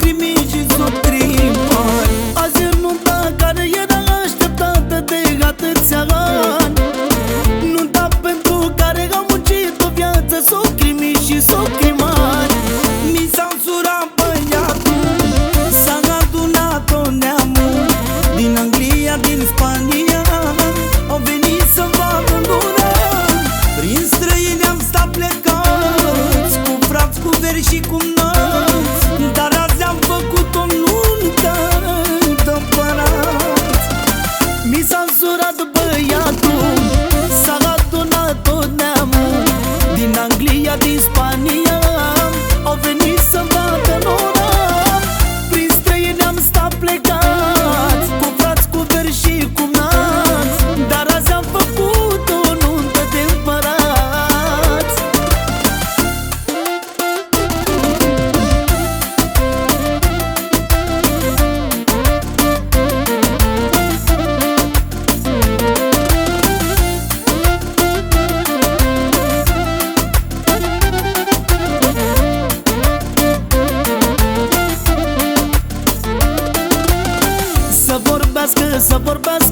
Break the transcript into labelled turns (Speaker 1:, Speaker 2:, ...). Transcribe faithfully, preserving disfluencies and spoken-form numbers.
Speaker 1: crimi și sotrimari. Azi e nunta care era așteptată de atâția ani, nunta pentru care au muncit o viață socrimi și socrimari. Mi s-a însurat băiatul, s-a adunat tot neamul, din Anglia, din Spania, au venit să-mi vadă luna. Prin străini am stat plecați, cu frați, cu veri și cu nați, dar azi am făcut o nuntă de împărați. Mi s-a însurat băiatul, s-a adunat tot neamul, din Anglia, din Spania, au venit să-mi vadă luna. Prin străini am stat plecați, cu frați, cu veri și cu nați, dar azi am făcut o nuntă de împărați. Să vorbească, să vorbească